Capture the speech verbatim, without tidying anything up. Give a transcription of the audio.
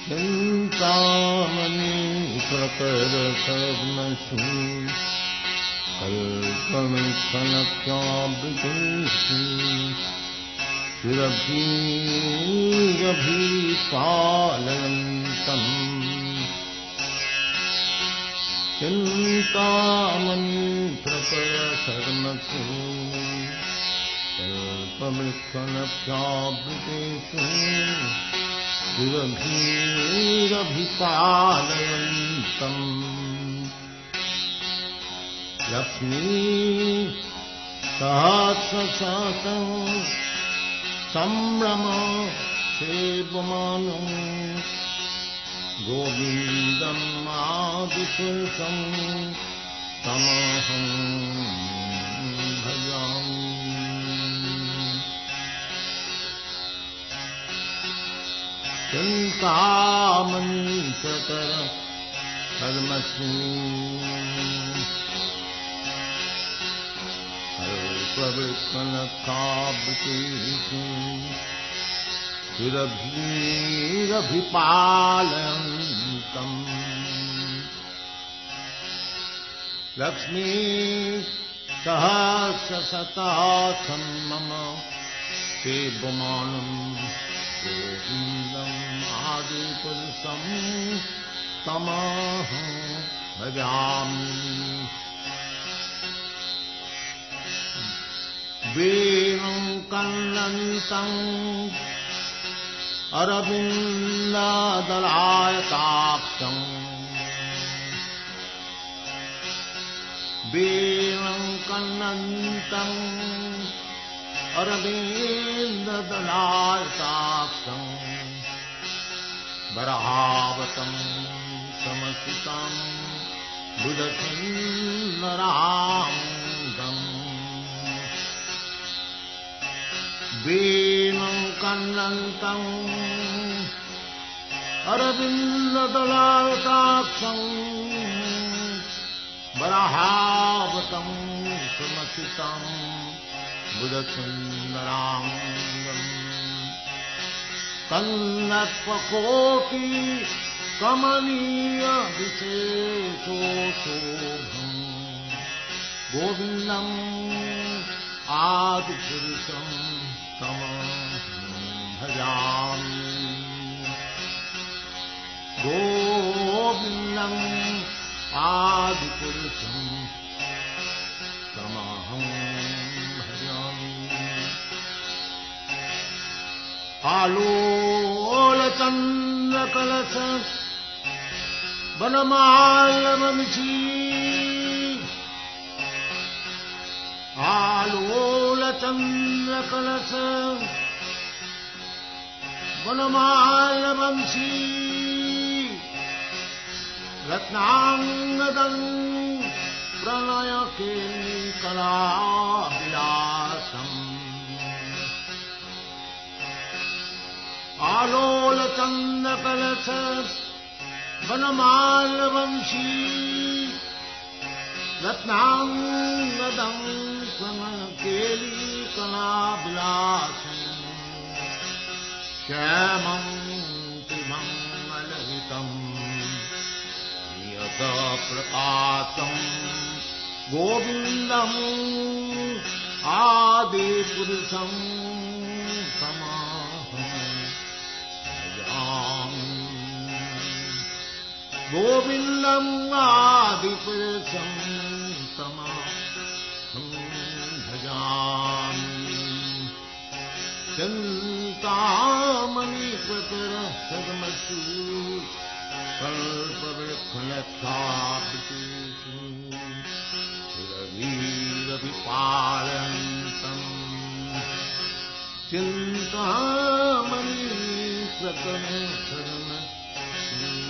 चिन्तामणि प्रकरसर्वसु कल्पमिथनक्यावृतेषु सुरभिरभिपालयन्तम् चिन्तामणि प्रकरसर्वसु कल्पमिथनक्यावृतेषु सुरभिरभिपालयन्तम् लक्ष्मी सहस्रशतं संभ्रम सेवमानं गोविन्दम् आदिपुरुषं तमहं भजामि। चिन्तामणि प्रकरसर्वसु कल्पवृक्षलतावृतेषु सुरभिरभिपालयन्तम् लक्ष्मी सहस्रशतं मम सेवमानं गोविन्दम् आदिपुरुषं तमहं भजामि। वेणुं कन्नन्तं अरविन्ददलायताक्षं वेणुं कन्नन्तं अरविन्ददलायताक्षं वराहवतं समसितं बुधसुन्दराङ्गम् वेणुं कन्नन्तं अरविन्ददलायताक्षं वराहावतं सुमसितं बुधसुन्दराङ्गम् कन्नत्वकोटि कमनीय विशेषोशोभम् गोविन्दम् आदिपुरुषं तमहं भजामि। गोविन्दम् आदिपुरुषं तमहं भजामि। आलोलचन्द्रकलश वनमालवंशी आलोलचन्द्रकलश वनमालवंशी रत्नांगदं प्रणयकेलिकलाविलासम् आलोलचन्द्रकलश वनमालवंशी रत्नांगदं प्रणयकेलिकलाविलासम् श्यामं तिमङ्गलहितम् प्रकाशं गोविन्दम् आदिपुरुषं तमहं भजामि। गोविन्दम् आदिपुरुषं तमहं भजामि। चिन्तामणि प्रकरसर्वसु कल्पवृक्षलतावृतेषु सुरभिरभिपालयन्तम् चिन्तामणि प्रकरसर्वसु